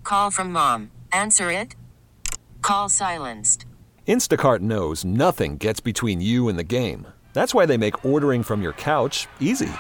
Call from mom. Answer it. Call silenced. Instacart knows nothing gets between you and the game. That's why they make ordering from your couch easy.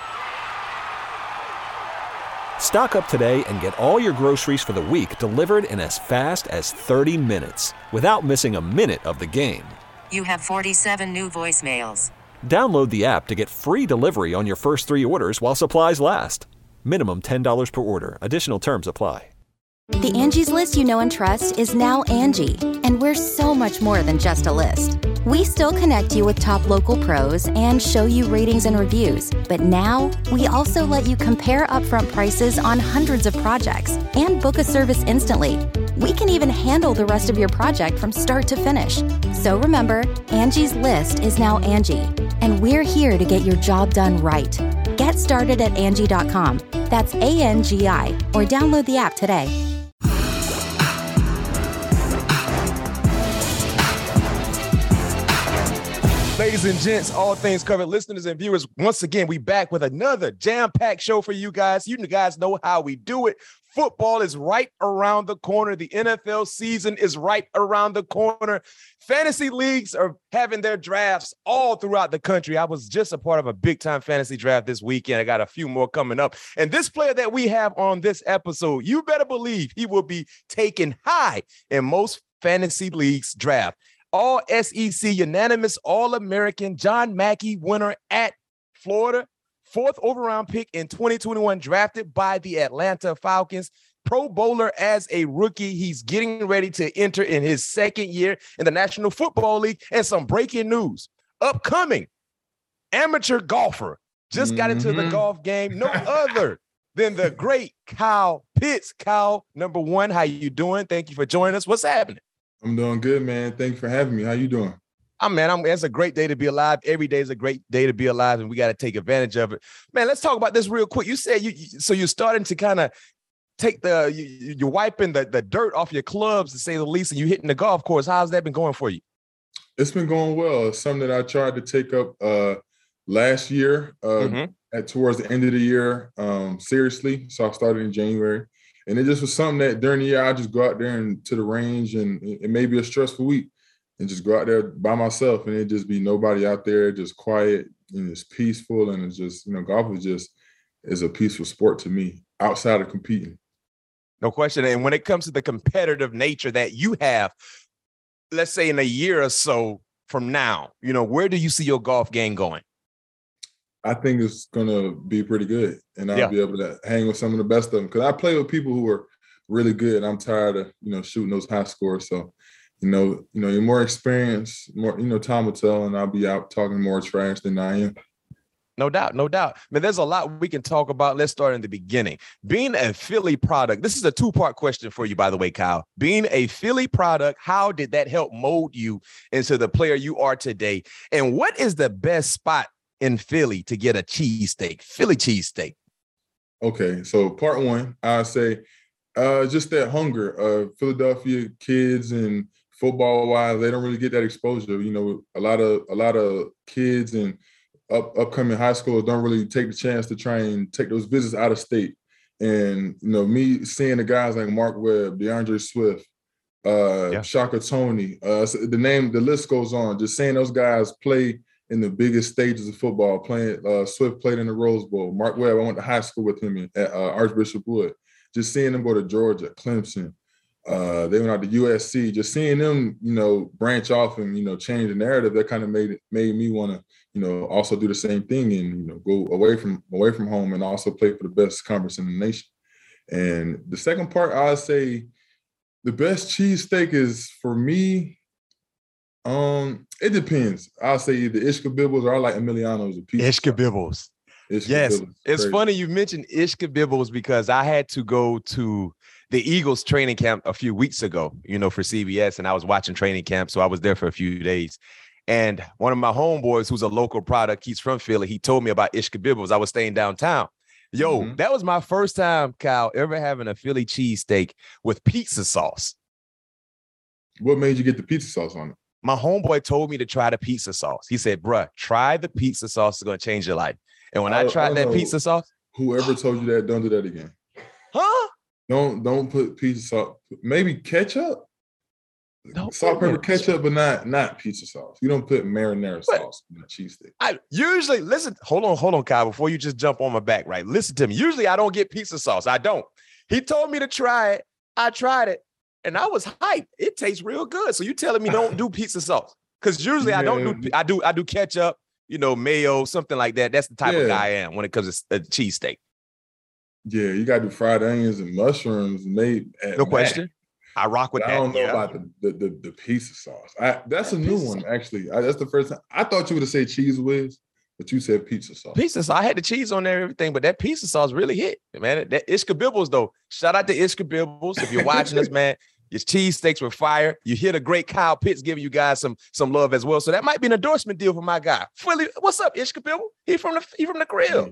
Stock up today and get all your groceries for the week delivered in as fast as 30 minutes without missing a minute of the game. You have 47 new voicemails. Download the app to get free delivery on your first 3 orders while supplies last. Minimum $10 per order. Additional terms apply. The Angie's List you know and trust is now Angie, and we're so much more than just a list. We still connect you with top local pros and show you ratings and reviews, but now we also let you compare upfront prices on hundreds of projects and book a service instantly. We can even handle the rest of your project from start to finish. So remember, Angie's List is now Angie, and we're here to get your job done right. Get started at Angie.com. That's ANGI, or download the app today. Ladies and gents, all things covered, listeners and viewers, once again, we back with another jam-packed show for you guys. You guys know how we do it. Football is right around the corner. The NFL season is right around the corner. Fantasy leagues are having their drafts all throughout the country. I was just a part of a big-time fantasy draft this weekend. I got a few more coming up. And this player that we have on this episode, you better believe he will be taken high in most fantasy leagues draft. All SEC unanimous All-American John Mackey winner at Florida, 4th overall pick in 2021, drafted by the Atlanta Falcons. Pro Bowler as a rookie. He's getting ready to enter in his 2nd year in the National Football League. And some breaking news. Upcoming amateur golfer. Just got into the golf game. No other than the great Kyle Pitts. Kyle, number one, how you doing? Thank you for joining us. What's happening? I'm doing good, man. Thank you for having me. How you doing? It's a great day to be alive. Every day is a great day to be alive, and we got to take advantage of it. Man, let's talk about this real quick. You said you're starting to kind of take you're wiping the dirt off your clubs, to say the least, and you're hitting the golf course. How's that been going for you? It's been going well. It's something that I tried to take up last year towards the end of the year, seriously. So I started in January. And it just was something that during the year, I just go out there and to the range, and it may be a stressful week, and just go out there by myself, and it just be nobody out there, just quiet, and it's peaceful. And it's just, golf is a peaceful sport to me outside of competing. No question. And when it comes to the competitive nature that you have, let's say in a year or so from now, where do you see your golf game going? I think it's going to be pretty good, and I'll be able to hang with some of the best of them, because I play with people who are really good. I'm tired of, shooting those high scores. So, you're more experienced, more, time will tell, and I'll be out talking more trash than I am. No doubt. Man, there's a lot we can talk about. Let's start in the beginning. Being a Philly product, this is a 2-part question for you, by the way, Kyle. Being a Philly product, how did that help mold you into the player you are today? And what is the best spot in Philly to get a cheesesteak, Philly cheesesteak? Okay, so part one, I say just that hunger. Philadelphia kids and football-wise, they don't really get that exposure. A lot of kids and upcoming high schoolers don't really take the chance to try and take those visits out of state. And me seeing the guys like Mark Webb, DeAndre Swift, Shaka Toney, the list goes on. Just seeing those guys play in the biggest stages of football, Swift played in the Rose Bowl. Mark Webb, I went to high school with him at Archbishop Wood. Just seeing them go to Georgia, Clemson. They went out to USC. Just seeing them, branch off and, change the narrative, that kind of made me want to, also do the same thing and, go away from home and also play for the best conference in the nation. And the second part, I'd say the best cheesesteak is, for me, it depends. I'll say either Ishka-Bibbles or I like Emiliano's a piece. Ishka-Bibbles. Yes. It's funny you mentioned Ishka-Bibbles, because I had to go to the Eagles training camp a few weeks ago, for CBS, and I was watching training camp. So I was there for a few days. And one of my homeboys, who's a local product, he's from Philly, he told me about Ishka-Bibbles. I was staying downtown. That was my first time, Kyle, ever having a Philly cheesesteak with pizza sauce. What made you get the pizza sauce on it? My homeboy told me to try the pizza sauce. He said, bruh, try the pizza sauce. It's going to change your life. And when I tried that pizza sauce. Whoever told you that, don't do that again. Huh? Don't put pizza sauce. Maybe ketchup. Salt, pepper, ketchup, but not pizza sauce. You don't put marinara sauce in a cheesesteak. I usually listen. Hold on, Kyle. Before you just jump on my back, right? Listen to me. Usually, I don't get pizza sauce. I don't. He told me to try it. I tried it, and I was hyped. It tastes real good. So you telling me don't do pizza sauce? Because usually I don't do. I do ketchup. Mayo, something like that. That's the type of guy I am when it comes to a cheesesteak. Yeah, you got to do fried onions and mushrooms made. No question. I rock with that. I don't know about the pizza sauce. That's a new one, actually. That's the first time. I thought you would have said cheese whiz, but you said pizza sauce. Pizza sauce. I had the cheese on there and everything, but that pizza sauce really hit, man. That Ishka Bibbles, though. Shout out to Ishka Bibbles. If you're watching us, man, your cheesesteaks were fire. You hear the great Kyle Pitts giving you guys some love as well. So that might be an endorsement deal for my guy. Philly, what's up, Ishka Bibble? He from the crib.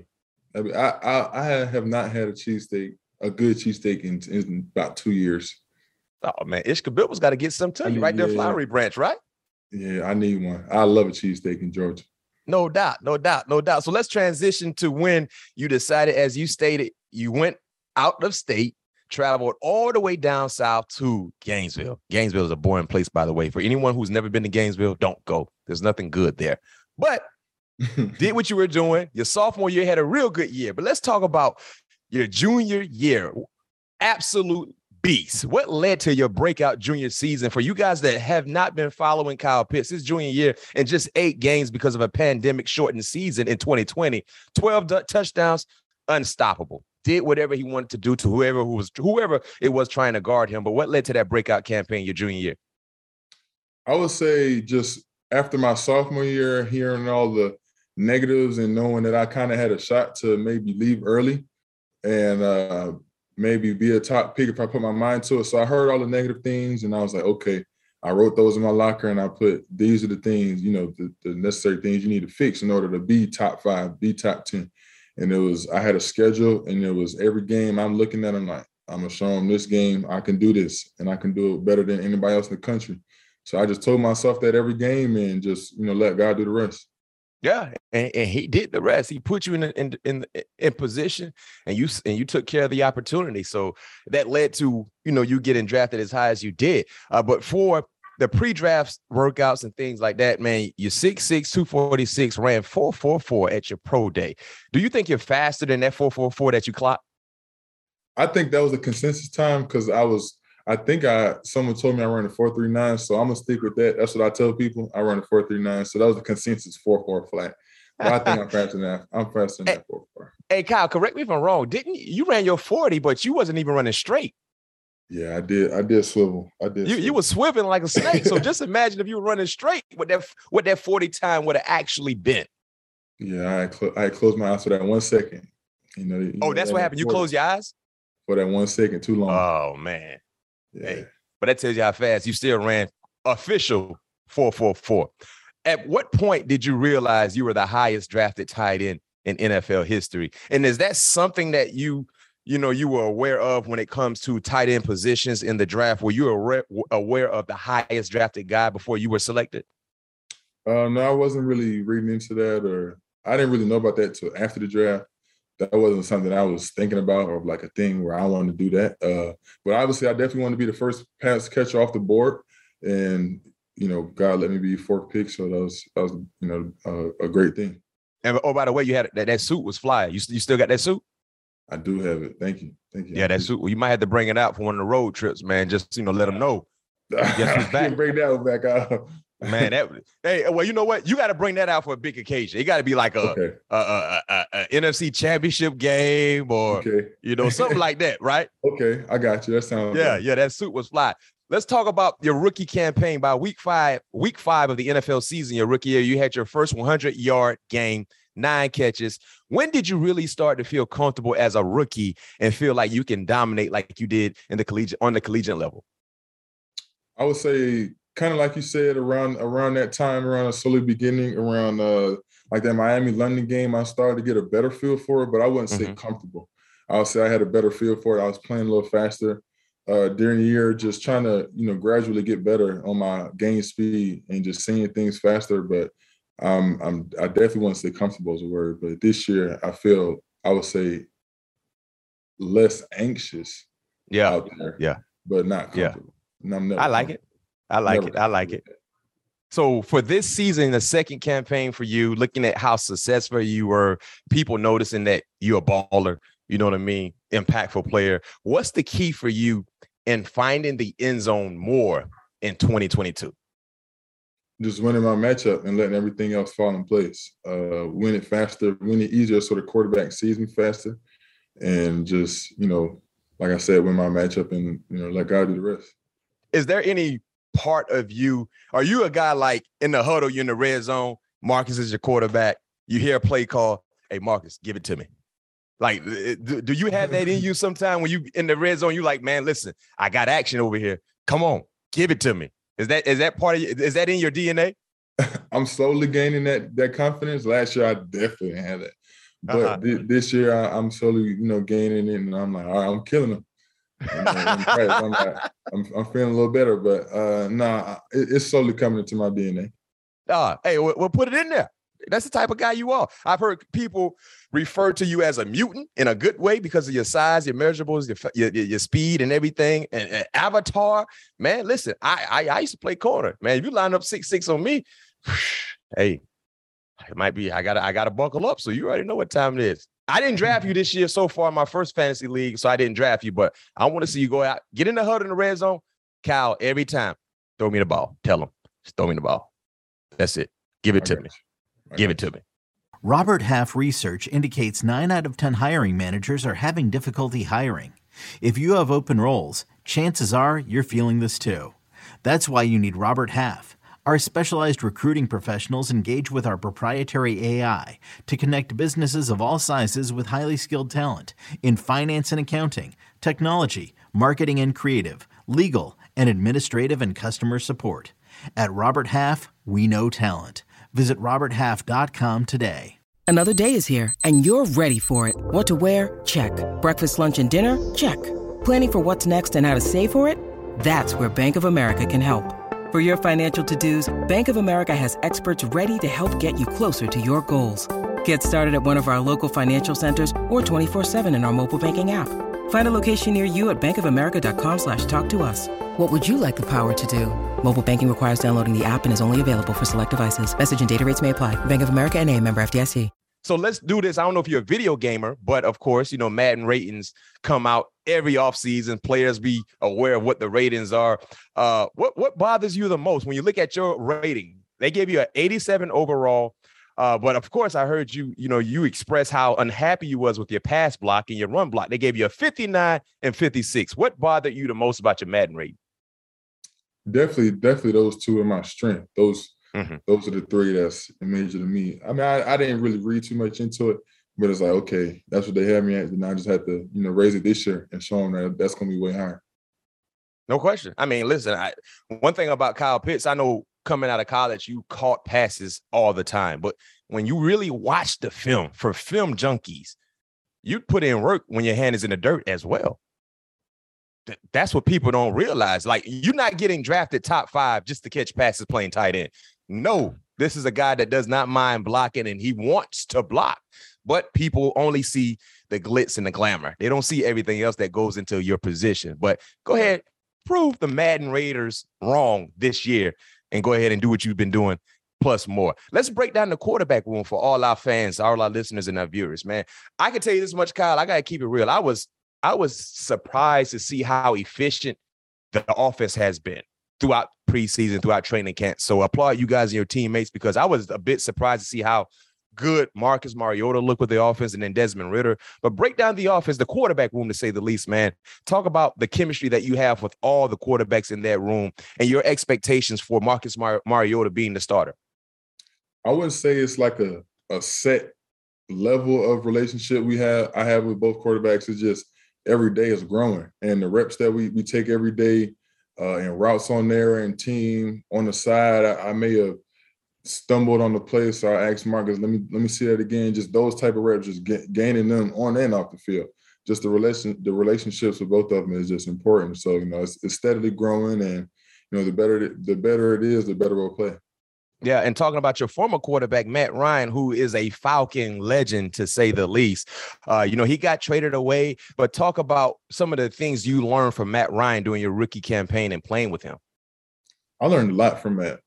I have not had a good cheesesteak in about 2 years. Oh, man, Ishka Bibbles got to get some to you right there, Flowery Branch, right? Yeah, I need one. I love a cheesesteak in Georgia. No doubt. So let's transition to when you decided, as you stated, you went out of state, traveled all the way down south to Gainesville. Gainesville is a boring place, by the way. For anyone who's never been to Gainesville, don't go. There's nothing good there. But did what you were doing. Your sophomore year had a real good year. But let's talk about your junior year. Absolute beast. What led to your breakout junior season? For you guys that have not been following Kyle Pitts, his junior year and just 8 games because of a pandemic shortened season in 2020, 12 touchdowns, unstoppable. Did whatever he wanted to do to whoever it was trying to guard him. But what led to that breakout campaign your junior year? I would say just after my sophomore year, hearing all the negatives and knowing that I kind of had a shot to maybe leave early and maybe be a top pick if I put my mind to it. So I heard all the negative things and I was like, okay, I wrote those in my locker and I put, these are the things, the necessary things you need to fix in order to be top 5, be top 10. And I had a schedule and it was every game I'm looking at, I'm like, I'm going to show them this game. I can do this and I can do it better than anybody else in the country. So I just told myself that every game and just, let God do the rest. Yeah, and he did the rest. He put you in position, and you took care of the opportunity. So that led to you getting drafted as high as you did. But for the pre-draft workouts and things like that, man, you're 6'6", 246, ran 4.44 at your pro day. Do you think you're faster than that 4.44 that you clocked? I think that was the consensus time because someone told me I ran a 4.39, so I'm gonna stick with that. That's what I tell people. I run a 4.39, so that was the consensus 4.4 flat. But I think I'm faster than that. I'm faster than that 4.4. Hey, Kyle, correct me if I'm wrong. Didn't you ran your 40, but you wasn't even running straight? Yeah, I did. I did swivel. You were swiveling like a snake. So just imagine if you were running straight, what that 40 time would have actually been. Yeah, I closed my eyes for that 1 second. That's what happened. You closed your eyes for that 1 second too long. Oh man. Yeah. Hey, but that tells you how fast you still ran official 4.44. At what point did you realize you were the highest drafted tight end in NFL history? And is that something that you were aware of when it comes to tight end positions in the draft? Were you aware of the highest drafted guy before you were selected? No, I wasn't really reading into that, or I didn't really know about that till after the draft. That wasn't something I was thinking about or like a thing where I wanted to do that. But obviously, I definitely wanted to be the first pass catcher off the board. And, God let me be 4th pick. So that was a great thing. And by the way, you had that suit was fly. You still got that suit? I do have it. Thank you. Yeah, that suit. Well, you might have to bring it out for one of the road trips, man. Just, let them know. Guess who's back? Bring that one back out. Man, well, you know what? You got to bring that out for a big occasion. It got to be like a NFC Championship game or something like that, right? Okay, I got you. That sounds good. Yeah. That suit was fly. Let's talk about your rookie campaign. By week five of the NFL season, your rookie year, you had your first 100-yard game, 9 catches. When did you really start to feel comfortable as a rookie and feel like you can dominate like you did on the collegiate level? I would say, kind of like you said, around that time, around a slowly beginning, around like that Miami-London game, I started to get a better feel for it, but I wouldn't say comfortable. I would say I had a better feel for it. I was playing a little faster during the year, just trying to, gradually get better on my game speed and just seeing things faster. But I definitely wouldn't say comfortable as a word. But this year, I would say, less anxious Yeah. out there. Yeah. But not comfortable. Yeah. I'm never I like it. I like never it. I like it. So for this season, the second campaign for you, looking at how successful you were, people noticing that you're a baller, you know what I mean? Impactful player. What's the key for you in finding the end zone more in 2022? Just winning my matchup and letting everything else fall in place. Win it faster, win it easier so the quarterback sees me faster. And just, like I said, win my matchup and, let God do the rest. Is there any part of you, are you a guy like in the huddle, you're in the red zone, Marcus is your quarterback, you hear a play call, hey, Marcus, give it to me. Like, do you have that in you sometime when you in the red zone, you like, man, listen, I got action over here. Come on, give it to me. Is that part of you? Is that in your DNA? I'm slowly gaining that confidence. Last year, I definitely had that. But this year, I'm slowly, gaining it. And I'm like, all right, I'm killing them. I'm feeling a little better. But, it's slowly coming into my DNA. Hey, we'll put it in there. That's the type of guy you are. I've heard people refer to you as a mutant in a good way because of your size, your measurables, your speed and everything. And avatar, man, listen, I used to play corner. Man, if you line up 6'6" on me, hey, it might be, I gotta buckle up. So you already know what time it is. I didn't draft you this year so far in my first fantasy league, so I didn't draft you, but I want to see you go out, get in the huddle in the red zone. Kyle, every time, throw me the ball. Tell him, just throw me the ball. That's it. Give it to me. Give it to me. Robert Half research indicates 9 out of 10 hiring managers are having difficulty hiring. If you have open roles, chances are you're feeling this too. That's why you need Robert Half. Our specialized recruiting professionals engage with our proprietary AI to connect businesses of all sizes with highly skilled talent in finance and accounting, technology, marketing and creative, legal, and administrative and customer support. At Robert Half, we know talent. Visit roberthalf.com today. Another day is here, and you're ready for it. What to wear? Check. Breakfast, lunch, and dinner? Check. Planning for what's next and how to save for it? That's where Bank of America can help. For your financial to-dos, Bank of America has experts ready to help get you closer to your goals. Get started at one of our local financial centers or 24/7 in our mobile banking app. Find a location near you at bankofamerica.com/talktous. What would you like the power to do? Mobile banking requires downloading the app and is only available for select devices. Message and data rates may apply. Bank of America NA, member FDIC. So let's do this. I don't know if you're a video gamer, but of course, Madden ratings come out every offseason. Players be aware of what the ratings are. What bothers you the most when you look at your rating? They gave you an 87 overall. But of course, I heard you express how unhappy you was with your pass block and your run block. They gave you a 59 and 56. What bothered you the most about your Madden rating? Definitely those two are my strength. Those are the three that's major to me. I mean, I didn't really read too much into it, but it's like, okay, that's what they had me at. And I just had to, raise it this year and show them that that's going to be way higher. No question. I mean, listen, one thing about Kyle Pitts, I know coming out of college, you caught passes all the time. But when you really watch the film, for film junkies, you put in work when your hand is in the dirt as well. That's what people don't realize. Like, you're not getting drafted top 5 just to catch passes playing tight end. No, this is a guy that does not mind blocking and he wants to block. But people only see the glitz and the glamour. They don't see everything else that goes into your position. But go ahead, prove the Madden Raiders wrong this year and go ahead and do what you've been doing plus more. Let's break down the quarterback room for all our fans, all our listeners and our viewers, man. I can tell you this much, Kyle. I got to keep it real. I was surprised to see how efficient the offense has been throughout preseason, throughout training camp. So applaud you guys and your teammates, because I was a bit surprised to see how good Marcus Mariota looked with the offense and then Desmond Ridder. But break down the offense, the quarterback room, to say the least, man. Talk about the chemistry that you have with all the quarterbacks in that room and your expectations for Marcus Mariota being the starter. I wouldn't say it's like a set level of relationship I have with both quarterbacks. It's just every day is growing. And the reps that we take every day and routes on there and team on the side, I may have stumbled on the play, so I asked Marcus, let me see that again. Just those type of reps, just gaining them on and off the field. Just the relationships with both of them is just important. So it's steadily growing, and the better it is, the better we'll play. Yeah, and talking about your former quarterback, Matt Ryan, who is a Falcon legend, to say the least. He got traded away, but talk about some of the things you learned from Matt Ryan during your rookie campaign and playing with him. I learned a lot from Matt.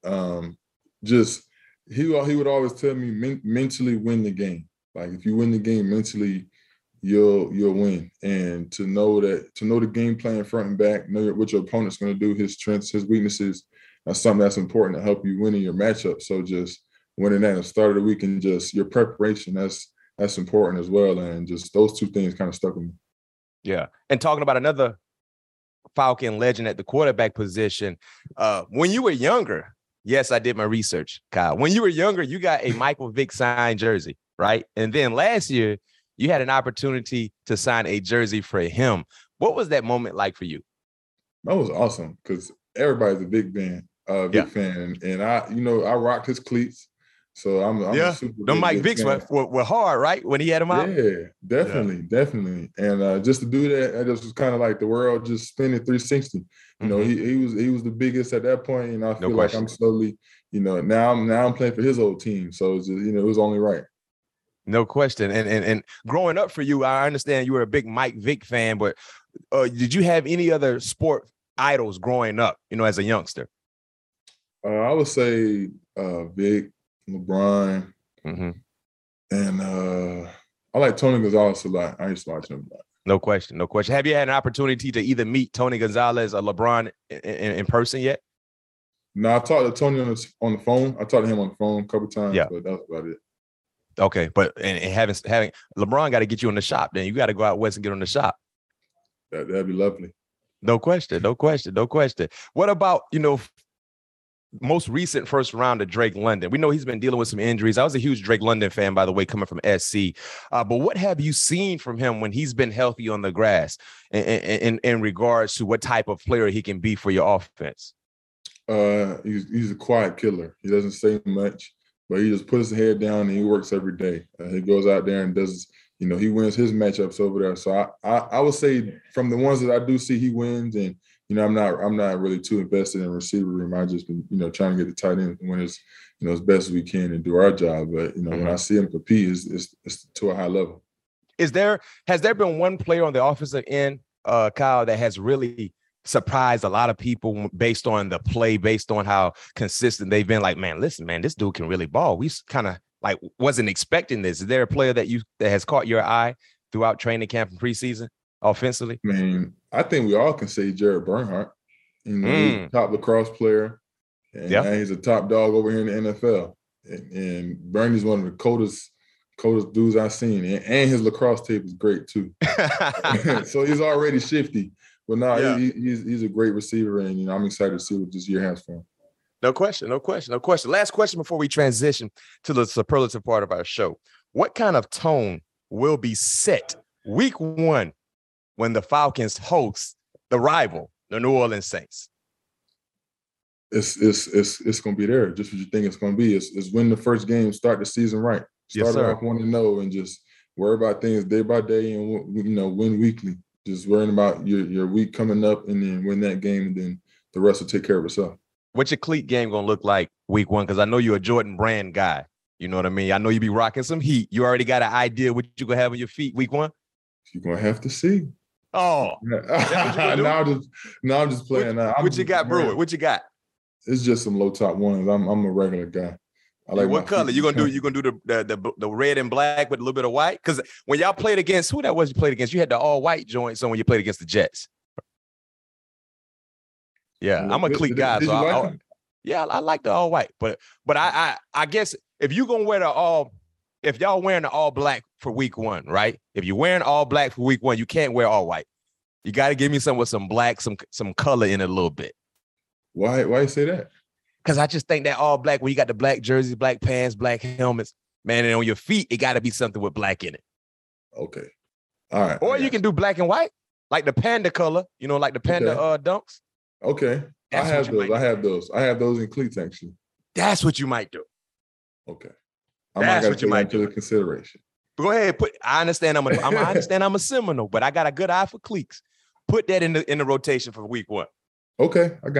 He would always tell me mentally win the game. Like if you win the game mentally, you'll win. And to know the game plan front and back, know what your opponent's going to do, his strengths, his weaknesses. That's something that's important to help you win in your matchup. So just winning that at the start of the week and just your preparation, that's important as well. And just those two things kind of stuck with me. Yeah. And talking about another Falcon legend at the quarterback position, when you were younger, yes, I did my research, Kyle. When you were younger, you got a Michael Vick signed jersey, right? And then last year, you had an opportunity to sign a jersey for him. What was that moment like for you? That was awesome because everybody's a big fan. And I rocked his cleats, so I'm a super big Mike Vicks were hard, right? When he had them out. Yeah, definitely. And just to do that, it just was kind of like the world just spinning 360. You know, he was the biggest at that point, and I feel like I'm slowly, now I'm playing for his old team, so it's just, it was only right. No question. And growing up for you, I understand you were a big Mike Vick fan, but did you have any other sport idols growing up, as a youngster? I would say Vic, LeBron, and I like Tony Gonzalez a lot. I used to watch him a lot. No question. Have you had an opportunity to either meet Tony Gonzalez or LeBron in person yet? No, I talked to Tony on the phone. I talked to him on the phone a couple times, but that's about it. Okay, but and having LeBron got to get you in the shop. Then you got to go out west and get on the shop. That'd be lovely. No question. What about most recent first round of Drake London? We know he's been dealing with some injuries. I was a huge Drake London fan, by the way, coming from SC. But what have you seen from him when he's been healthy on the grass in regards to what type of player he can be for your offense? He's a quiet killer. He doesn't say much, but he just puts his head down and he works every day. He goes out there and does, he wins his matchups over there. So I would say from the ones that I do see, he wins. And I'm not really too invested in receiver room. I just been, trying to get the tight end and win as best as we can and do our job. But when I see him compete, it's to a high level. Has there been one player on the offensive end, Kyle, that has really surprised a lot of people based on the play, based on how consistent they've been? Like, man, listen, man, this dude can really ball. We kind of wasn't expecting this. Is there a player that has caught your eye throughout training camp and preseason offensively? I mean, I think we all can say Jared Bernhardt. He's a top lacrosse player, and he's a top dog over here in the NFL. And Bernie's one of the coldest dudes I've seen, and his lacrosse tape is great too. So he's already shifty, but now he's a great receiver, and I'm excited to see what this year has for him. No question. Last question before we transition to the superlative part of our show. What kind of tone will be set week 1 when the Falcons host the rival, the New Orleans Saints? It's going to be there. Just what you think it's going to be. It's win the first game, start the season right. Start off 1-0 and just worry about things day by day and, win weekly. Just worrying about your week coming up and then win that game, and then the rest will take care of itself. What's your cleat game going to look like week 1? Because I know you're a Jordan Brand guy. You know what I mean? I know you be rocking some heat. You already got an idea what you're going to have on your feet week 1? You're going to have to see. Oh. I'm just playing. What you got, Brewer? What you got? It's just some low top ones. I'm a regular guy. I like what color? You gonna do the red and black with a little bit of white? Because when y'all played against, who that was you played against? You had the all white joints on when you played against the Jets. Yeah, I'm a cleat guy, so I like the all white. But I guess if you're gonna wear if y'all wearing the all black for week 1, right? If you're wearing all black for week 1, you can't wear all white. You got to give me some with some black, some color in it a little bit. Why you say that? Because I just think that all black, when you got the black jerseys, black pants, black helmets, man, and on your feet, it got to be something with black in it. Okay. All right. Or you can do black and white, like the panda color, like the panda dunks. Okay. I have those in cleats, actually. That's what you might do. Okay. That's what you might do. Into consideration. But go ahead. I understand I'm a Seminole, but I got a good eye for cleats. Put that in the rotation for week 1. Okay, I got you.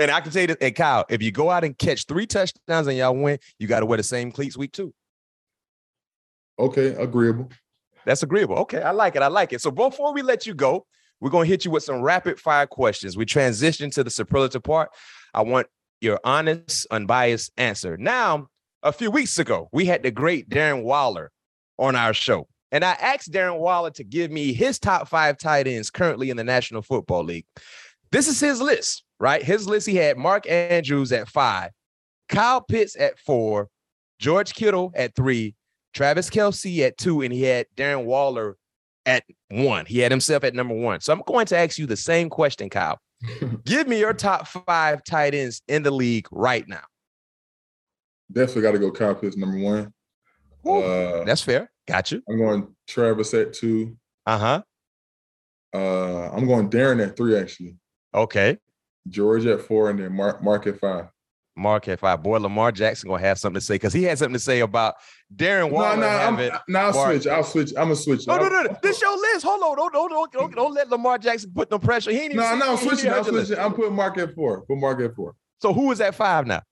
And I can tell you this, hey, Kyle, if you go out and catch 3 touchdowns and y'all win, you got to wear the same cleats week 2. Okay, agreeable. That's agreeable. Okay, I like it. So before we let you go, we're going to hit you with some rapid fire questions. We transition to the superlative part. I want your honest, unbiased answer. Now, a few weeks ago, we had the great Darren Waller on our show. And I asked Darren Waller to give me his top 5 tight ends currently in the National Football League. This is his list, right? His list, he had Mark Andrews at 5, Kyle Pitts at 4, George Kittle at 3, Travis Kelce at 2, and he had Darren Waller at 1. He had himself at number 1. So I'm going to ask you the same question, Kyle. Give me your top 5 tight ends in the league right now. Definitely got to go Kyle Pitts, number 1. That's fair. Got you. I'm going Travis at 2. Uh-huh. I'm going Darren at 3, actually. Okay. George at 4, and then Mark at 5. Mark at 5. Boy, Lamar Jackson going to have something to say because he had something to say about Darren Waller. I'll switch. I'm going to switch. No. This your list. Hold on. Don't let Lamar Jackson put no pressure. I'm switching. I'm putting Mark at 4. Put Mark at 4. So who is at 5 now?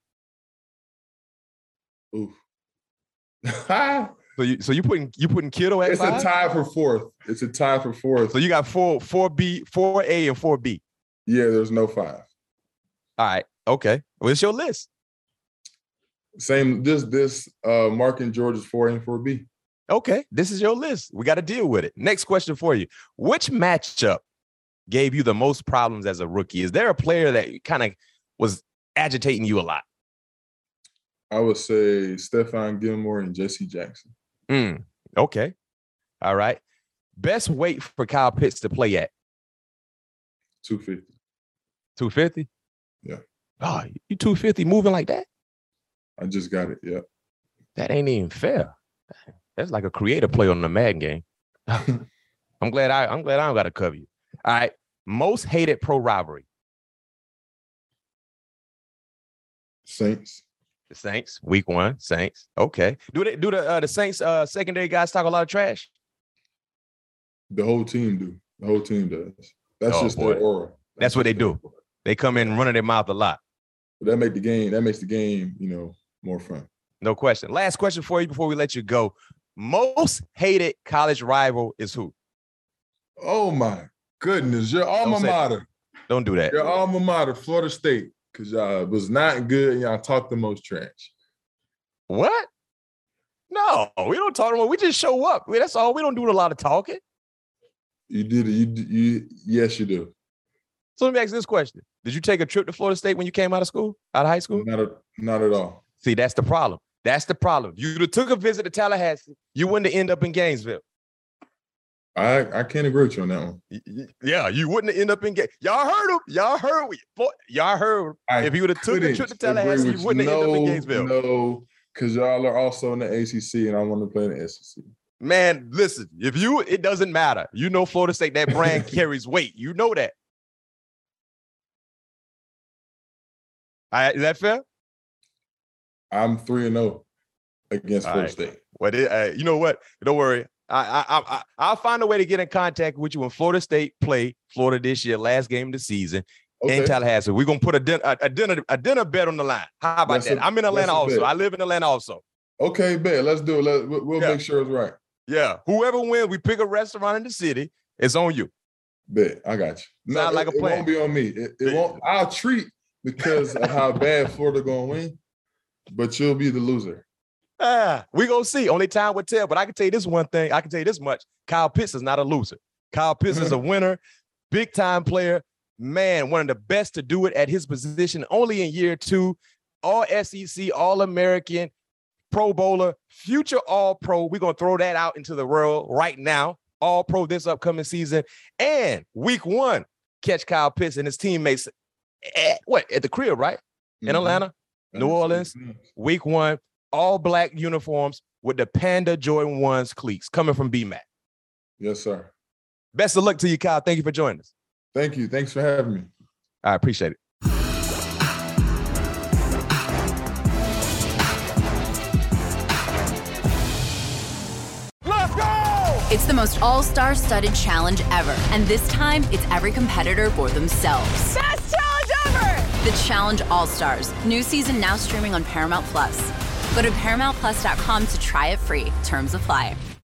Oof. So you putting Kittle at 5? It's a tie for 4th. It's a tie for 4th. So you got 4B, 4A, and 4B. Yeah, there's no 5. All right. Okay. What's your list? Same. This Mark and George is 4A and 4B. Okay. This is your list. We got to deal with it. Next question for you. Which matchup gave you the most problems as a rookie? Is there a player that kind of was agitating you a lot? I would say Stephon Gilmore and J.C. Jackson. Okay. All right. Best weight for Kyle Pitts to play at? 250. 250? Yeah. Oh, you 250 moving like that? I just got it. Yeah. That ain't even fair. That's like a creative play on the Madden game. I'm glad I don't got to cover you. All right. Most hated pro rivalry? Saints. The Saints, week 1, Saints. Okay. Do the Saints secondary guys talk a lot of trash? The whole team do. The whole team does. That's just their aura. That's what they do. They come in running their mouth a lot. But that makes the game, more fun. No question. Last question for you before we let you go. Most hated college rival is who? Oh my goodness. Your alma mater. Don't do that. Your alma mater, Florida State. Because y'all was not good and y'all talk the most trash. What? No, we don't talk about. We just show up. That's all. We don't do a lot of talking. You did it. Yes, you do. So let me ask you this question. Did you take a trip to Florida State when you came out of high school? Not at all. See, that's the problem. You took a visit to Tallahassee, you wouldn't have ended up in Gainesville. I can't agree with you on that one. Yeah, you wouldn't end up in Gainesville. Y'all heard him. Y'all heard if he would have took a trip to Tallahassee, you wouldn't have ended up in Gainesville. No, because y'all are also in the ACC and I want to play in the SEC. Man, listen, it doesn't matter. Florida State, that brand carries weight. You know that. Is that fair? I'm 3-0 against Florida State. Well, you know what? Don't worry. I'll find a way to get in contact with you when Florida State play Florida this year, last game of the season in Tallahassee. We're gonna put a dinner bet on the line. How about that? I'm in Atlanta also. I live in Atlanta also. Okay, bet. Let's do it. We'll make sure it's right. Yeah. Whoever wins, we pick a restaurant in the city. It's on you. Bet. I got you. Sound like a plan. It won't be on me. It won't. I'll treat because of how bad Florida gonna win, but you'll be the loser. We gonna see. Only time will tell. But I can tell you this one thing. I can tell you this much. Kyle Pitts is not a loser. Kyle Pitts is a winner, big time player. Man, one of the best to do it at his position. Only in year 2, all SEC, all American, Pro Bowler, future All Pro. We're gonna throw that out into the world right now. All Pro this upcoming season. And week 1, catch Kyle Pitts and his teammates at the crib, right? In Atlanta, New Orleans, week 1. All black uniforms with the Panda Jordan 1s cleats coming from BMAC. Yes, sir. Best of luck to you, Kyle. Thank you for joining us. Thank you. Thanks for having me. I appreciate it. Let's go! It's the most all-star studded challenge ever. And this time, it's every competitor for themselves. Best challenge ever! The Challenge All-Stars. New season now streaming on Paramount Plus. Go to ParamountPlus.com to try it free. Terms apply.